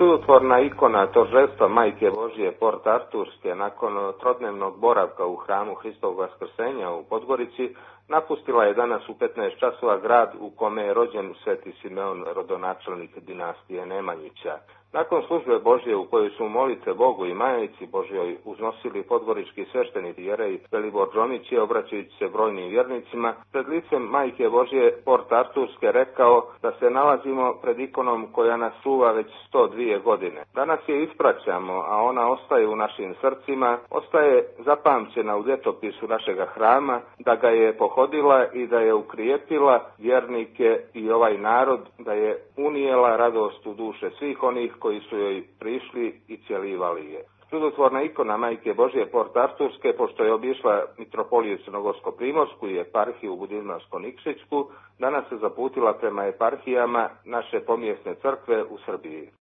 Čudotvorna ikona Торжества Majke Božije Port Arturske nakon trodnevnog boravka u hramu Hristovog Vaskrsenja u Podgorici napustila je danas u 15 časova grad u kome je rođen Sveti Simeon, rodonačelnik dinastije Nemanjića. Nakon službe Božje u kojoj su molitve Bogu i Majici Božjoj uznosili podgorički sveštenici jerej Velibor Džomić je, obraćajući se brojnim vjernicima, pred licem Majke Božje Port Arturske rekao da se nalazimo pred ikonom koja nas čuva već 102 godine. Danas je ispraćamo, a ona ostaje u našim srcima, ostaje zapamćena u ljetopisu našega hrama, da ga je pohodila i da je ukrijepila vjernike i ovaj narod, da je unijela radost u duše svih onih koji su joj prišli i cjelivali je. Čudotvorna ikona Majke Božje Port Arturske, pošto je obišla mitropoliju Crnogorsko-primorsku i eparhiju Budimlarsko-nikšićku, danas se zaputila prema eparhijama naše pomjesne crkve u Srbiji.